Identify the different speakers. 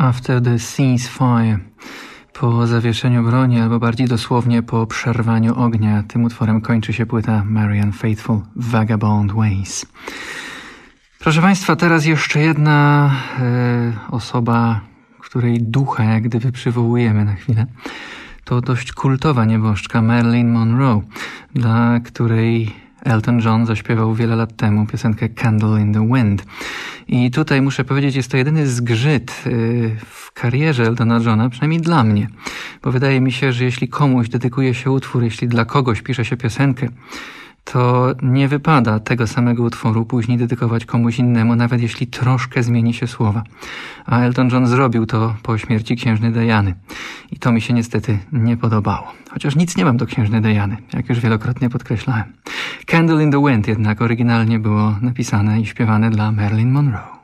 Speaker 1: After the ceasefire. Po zawieszeniu broni, albo bardziej dosłownie po przerwaniu ognia, tym utworem kończy się płyta Marianne Faithfull, Vagabond Ways. Proszę Państwa, teraz jeszcze jedna osoba, której ducha jak gdyby przywołujemy na chwilę. To dość kultowa nieboszczka Marilyn Monroe, dla której Elton John zaśpiewał wiele lat temu piosenkę Candle in the Wind. I tutaj muszę powiedzieć, jest to jedyny zgrzyt w karierze Eltona Johna, przynajmniej dla mnie. Bo wydaje mi się, że jeśli komuś dedykuje się utwór, jeśli dla kogoś pisze się piosenkę, to nie wypada tego samego utworu później dedykować komuś innemu, nawet jeśli troszkę zmieni się słowa. A Elton John zrobił to po śmierci księżny Diany. I to mi się niestety nie podobało. Chociaż nic nie mam do księżny Diany, jak już wielokrotnie podkreślałem. Candle in the Wind jednak oryginalnie było napisane i śpiewane dla Marilyn Monroe.